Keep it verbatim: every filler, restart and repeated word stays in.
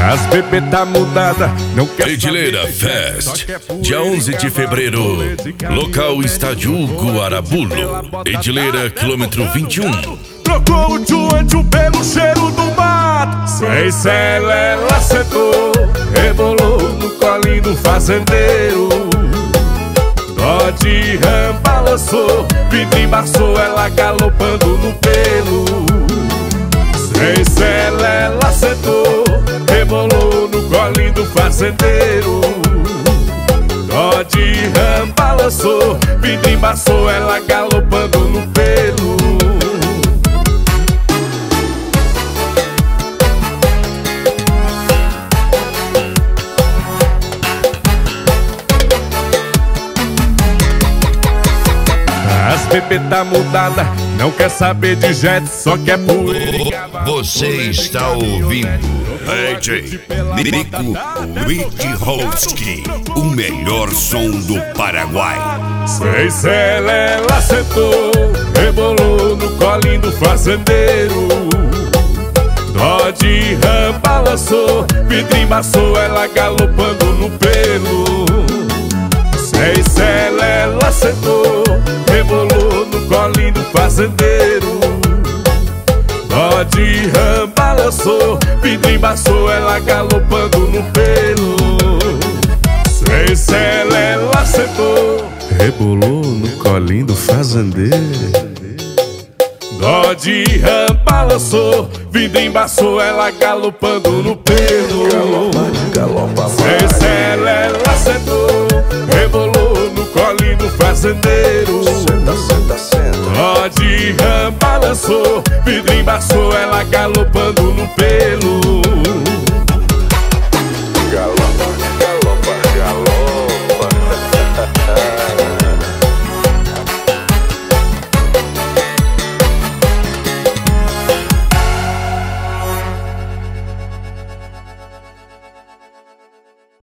As bebê tá mudada, não quer Edileira Fest, dia onze de fevereiro, local Estádio Hugo Arabulo, Edileira, quilômetro vinte e um. Trocou o tchu-tchu pelo cheiro do mato. Sem celela sentou, rebolou no colinho do fazendeiro. Dó de rã balançou, vidro embaçou, ela galopando no pelo. Sem celela sentou, rebolou no colinho do fazendeiro. Dó de rã balançou, vidro embaçou, ela galopando no pelo. As bebê tá mudada, não quer saber de jet, só quer poeira. Você está ouvindo D J Nico Witchowski, o melhor som do Paraguai. Sem celela sentou, rebolou no colinho do fazendeiro. Dó de rã balançou, vidro embaçou, ela galopando no pelo. Sem celela sentou, rebolou no colinho do fazendeiro. Dó de rã balançou, vidro embaçou, ela galopando no pelo. Sem celela sentou, rebolou no colinho do fazendeiro. Dó de rã balançou, vidro embaçou, ela galopando no pelo. Sem celela sentou, rebolou no colinho do fazendeiro. Senta, senta, senta. Dó de rã balançou, vidro embaçou, ela galopando no pelo.